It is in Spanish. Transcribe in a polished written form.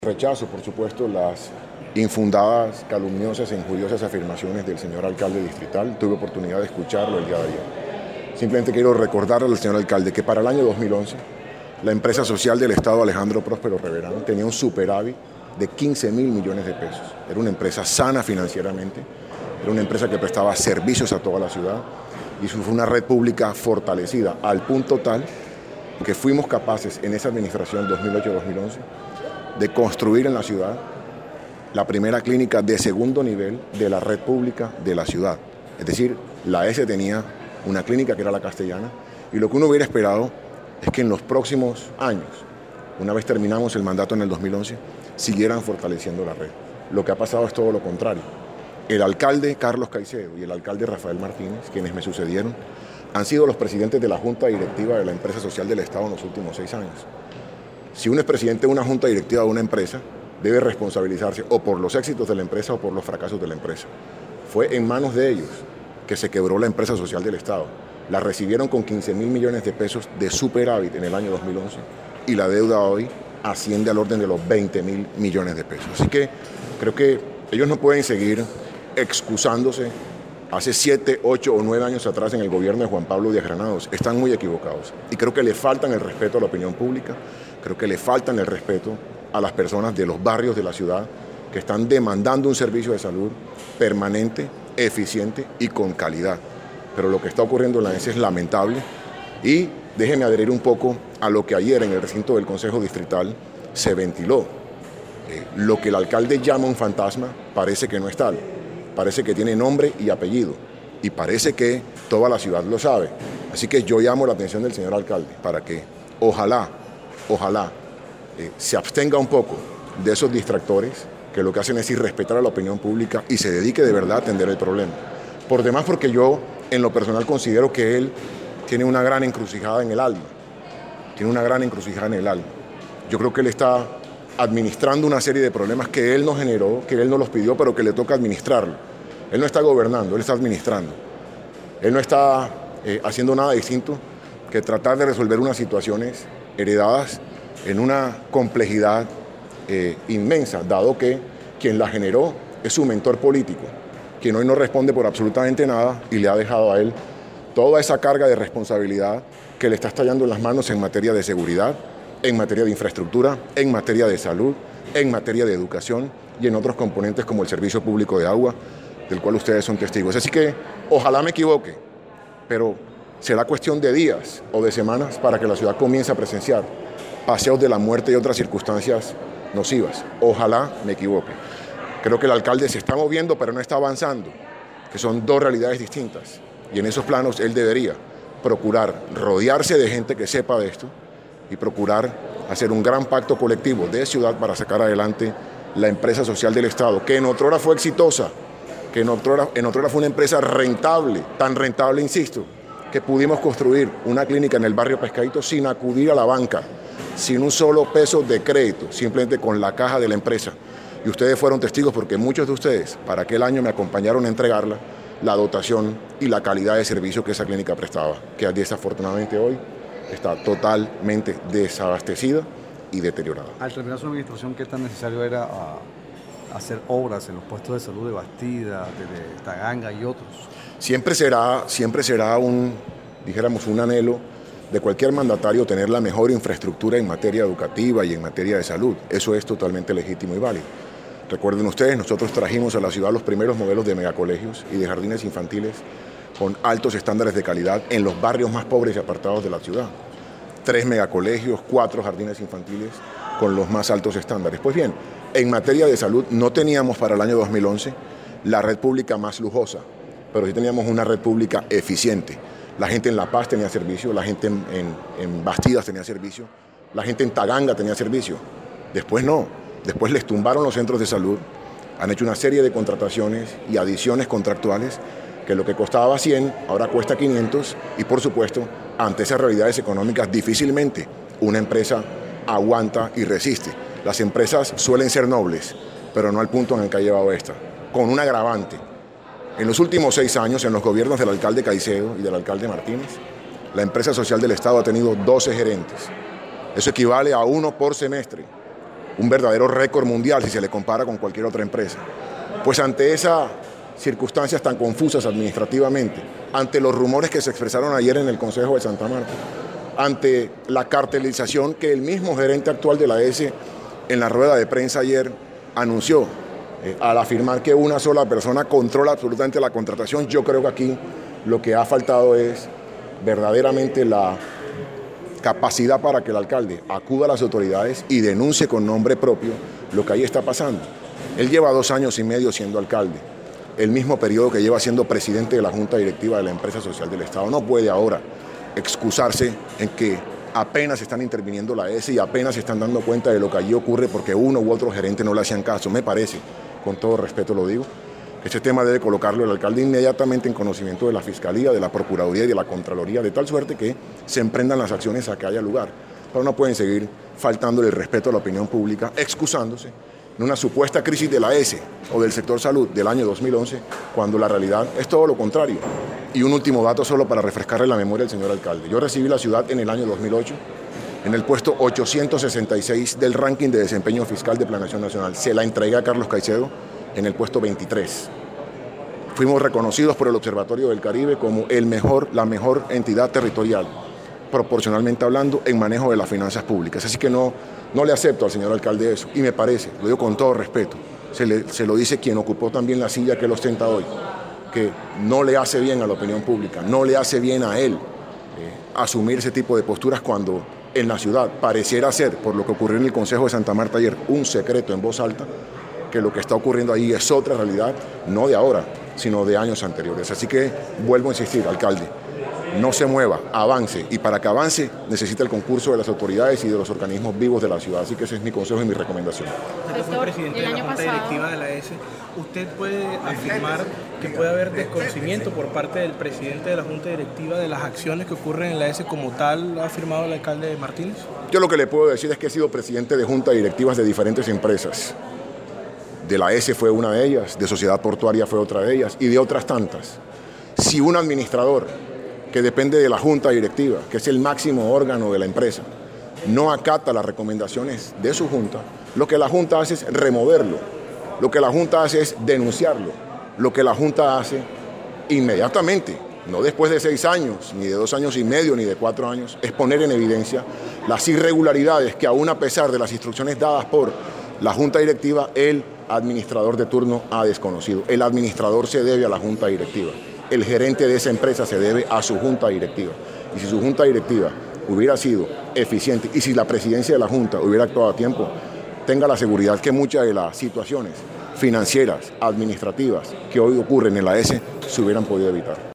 Rechazo, por supuesto, las infundadas, calumniosas e injuriosas afirmaciones del señor alcalde distrital. Tuve oportunidad de escucharlo el día de ayer. Simplemente quiero recordarle al señor alcalde que para el año 2011 la empresa social del Estado Alejandro Próspero Reverán tenía un superávit de 15.000 millones de pesos. Era una empresa sana financieramente, era una empresa que prestaba servicios a toda la ciudad y fue una red pública fortalecida al punto tal que fuimos capaces en esa administración 2008-2011 de construir en la ciudad la primera clínica de segundo nivel de la red pública de la ciudad. Es decir, la S tenía una clínica que era la Castellana, y lo que uno hubiera esperado es que en los próximos años, una vez terminamos el mandato en el 2011, siguieran fortaleciendo la red. Lo que ha pasado es todo lo contrario. El alcalde Carlos Caicedo y el alcalde Rafael Martínez, quienes me sucedieron, han sido los presidentes de la Junta Directiva de la Empresa Social del Estado en los últimos 6 años. Si uno es presidente de una junta directiva de una empresa, debe responsabilizarse o por los éxitos de la empresa o por los fracasos de la empresa. Fue en manos de ellos que se quebró la empresa social del Estado. La recibieron con 15.000 millones de pesos de superávit en el año 2011 y la deuda hoy asciende al orden de los 20.000 millones de pesos. Así que creo que ellos no pueden seguir excusándose. Hace 7, 8 o 9 años atrás en el gobierno de Juan Pablo Díaz Granados, están muy equivocados. Y creo que le faltan el respeto a la opinión pública, creo que le faltan el respeto a las personas de los barrios de la ciudad que están demandando un servicio de salud permanente, eficiente y con calidad. Pero lo que está ocurriendo en la ENSE es lamentable y déjeme adherir un poco a lo que ayer en el recinto del Consejo Distrital se ventiló. Lo que el alcalde llama un fantasma parece que no es tal. Parece que tiene nombre y apellido y parece que toda la ciudad lo sabe. Así que yo llamo la atención del señor alcalde para que ojalá se abstenga un poco de esos distractores que lo que hacen es irrespetar a la opinión pública y se dedique de verdad a atender el problema. Por demás, porque yo en lo personal considero que él tiene una gran encrucijada en el alma. Yo creo que él está administrando una serie de problemas que él no generó, que él no los pidió, pero que le toca administrarlo. Él no está gobernando, él está administrando. Él no está haciendo nada distinto que tratar de resolver unas situaciones heredadas en una complejidad inmensa, dado que quien la generó es su mentor político, quien hoy no responde por absolutamente nada y le ha dejado a él toda esa carga de responsabilidad que le está estallando en las manos en materia de seguridad, en materia de infraestructura, en materia de salud, en materia de educación y en otros componentes como el servicio público de agua, del cual ustedes son testigos. Así que ojalá me equivoque, pero será cuestión de días o de semanas para que la ciudad comience a presenciar paseos de la muerte y otras circunstancias nocivas. Ojalá me equivoque. Creo que el alcalde se está moviendo, pero no está avanzando, que son dos realidades distintas. Y en esos planos él debería procurar rodearse de gente que sepa de esto y procurar hacer un gran pacto colectivo de ciudad para sacar adelante la empresa social del Estado, que en otrora fue exitosa, que en otrora fue una empresa rentable, tan rentable, insisto, que pudimos construir una clínica en el barrio Pescadito sin acudir a la banca, sin un solo peso de crédito, simplemente con la caja de la empresa. Y ustedes fueron testigos porque muchos de ustedes para aquel año me acompañaron a entregarla, la dotación y la calidad de servicio que esa clínica prestaba, que desafortunadamente hoy está totalmente desabastecida y deteriorada. Al terminar su administración, ¿qué tan necesario era hacer obras en los puestos de salud de Bastida, de Taganga y otros? Siempre será un anhelo de cualquier mandatario tener la mejor infraestructura en materia educativa y en materia de salud. Eso es totalmente legítimo y válido. Recuerden ustedes, nosotros trajimos a la ciudad los primeros modelos de megacolegios y de jardines infantiles con altos estándares de calidad en los barrios más pobres y apartados de la ciudad. 3 megacolegios, 4 jardines infantiles con los más altos estándares. Pues bien, en materia de salud no teníamos para el año 2011 la red pública más lujosa, pero sí teníamos una red pública eficiente. La gente en La Paz tenía servicio, la gente en Bastidas tenía servicio, la gente en Taganga tenía servicio. Después no, después les tumbaron los centros de salud, han hecho una serie de contrataciones y adiciones contractuales que lo que costaba 100 ahora cuesta 500 y por supuesto ante esas realidades económicas difícilmente una empresa aguanta y resiste. Las empresas suelen ser nobles, pero no al punto en el que ha llevado esta, con un agravante. En los últimos 6 años, en los gobiernos del alcalde Caicedo y del alcalde Martínez, la empresa social del Estado ha tenido 12 gerentes. Eso equivale a 1 por semestre. un verdadero récord mundial si se le compara con cualquier otra empresa. Pues ante esas circunstancias tan confusas administrativamente, ante los rumores que se expresaron ayer en el Consejo de Santa Marta, ante la cartelización que el mismo gerente actual de la ESE en la rueda de prensa ayer anunció, al afirmar que una sola persona controla absolutamente la contratación, yo creo que aquí lo que ha faltado es verdaderamente la capacidad para que el alcalde acuda a las autoridades y denuncie con nombre propio lo que ahí está pasando. Él lleva 2 años y medio siendo alcalde, el mismo periodo que lleva siendo presidente de la Junta Directiva de la Empresa Social del Estado. No puede ahora excusarse en que apenas están interviniendo la ESE y apenas se están dando cuenta de lo que allí ocurre porque uno u otro gerente no le hacían caso. Me parece, con todo respeto lo digo, que este tema debe colocarlo el alcalde inmediatamente en conocimiento de la Fiscalía, de la Procuraduría y de la Contraloría, de tal suerte que se emprendan las acciones a que haya lugar. Pero no pueden seguir faltándole el respeto a la opinión pública, excusándose en una supuesta crisis de la ESE o del sector salud del año 2011, cuando la realidad es todo lo contrario. Y un último dato solo para refrescarle la memoria al señor alcalde. Yo recibí la ciudad en el año 2008, en el puesto 866 del ranking de desempeño fiscal de Planeación Nacional. Se la entregué a Carlos Caicedo en el puesto 23. Fuimos reconocidos por el Observatorio del Caribe como la mejor entidad territorial, proporcionalmente hablando, en manejo de las finanzas públicas. Así que no le acepto al señor alcalde eso. Y me parece, lo digo con todo respeto, se lo dice quien ocupó también la silla que él ostenta hoy, que no le hace bien a la opinión pública, no le hace bien a él asumir ese tipo de posturas cuando en la ciudad pareciera ser, por lo que ocurrió en el Consejo de Santa Marta ayer, un secreto en voz alta, que lo que está ocurriendo ahí es otra realidad, no de ahora, sino de años anteriores. Así que vuelvo a insistir, alcalde, no se mueva, avance, y para que avance necesita el concurso de las autoridades y de los organismos vivos de la ciudad. Así que ese es mi consejo y mi recomendación. Usted fue presidente de la Junta Directiva de la ESE. ¿Usted puede afirmar que puede haber desconocimiento por parte del presidente de la Junta Directiva de las acciones que ocurren en la ESE como tal, ha afirmado el alcalde Martínez? Yo lo que le puedo decir es que he sido presidente de Junta Directivas de diferentes empresas. De la ESE fue una de ellas, de Sociedad Portuaria fue otra de ellas y de otras tantas. Si un administrador que depende de la Junta Directiva, que es el máximo órgano de la empresa, no acata las recomendaciones de su Junta, lo que la Junta hace es removerlo, lo que la Junta hace es denunciarlo, lo que la Junta hace inmediatamente, no después de 6 años, ni de 2 años y medio, ni de 4 años, es poner en evidencia las irregularidades que aún a pesar de las instrucciones dadas por la Junta Directiva, el administrador de turno ha desconocido. El administrador se debe a la Junta Directiva. El gerente de esa empresa se debe a su Junta Directiva. Y si su Junta Directiva hubiera sido eficiente y si la presidencia de la Junta hubiera actuado a tiempo, tenga la seguridad que muchas de las situaciones financieras, administrativas que hoy ocurren en la ESE se hubieran podido evitar.